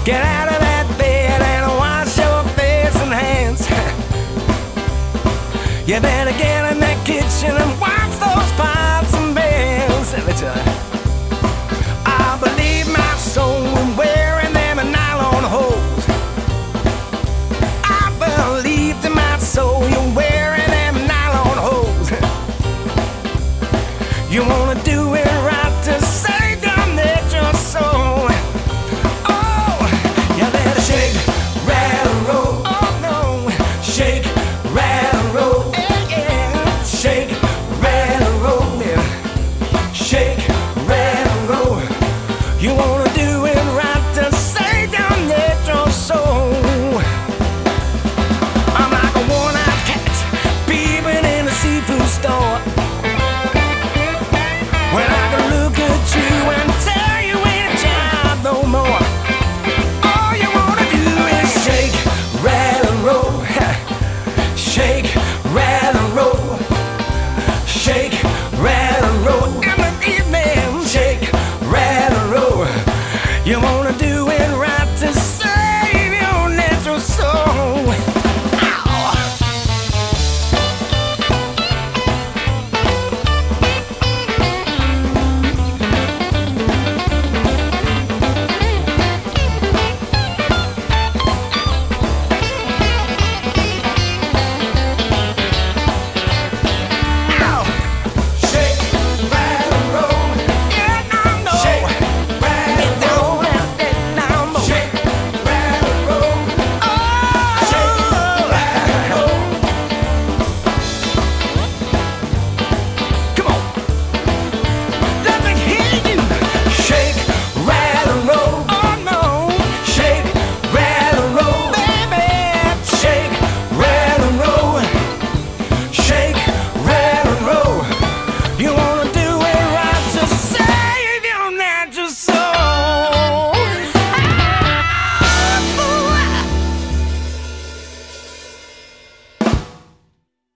Get out of that bed and wash your face and hands. You better get in that kitchen and watch those pots and pans. Let me tell you.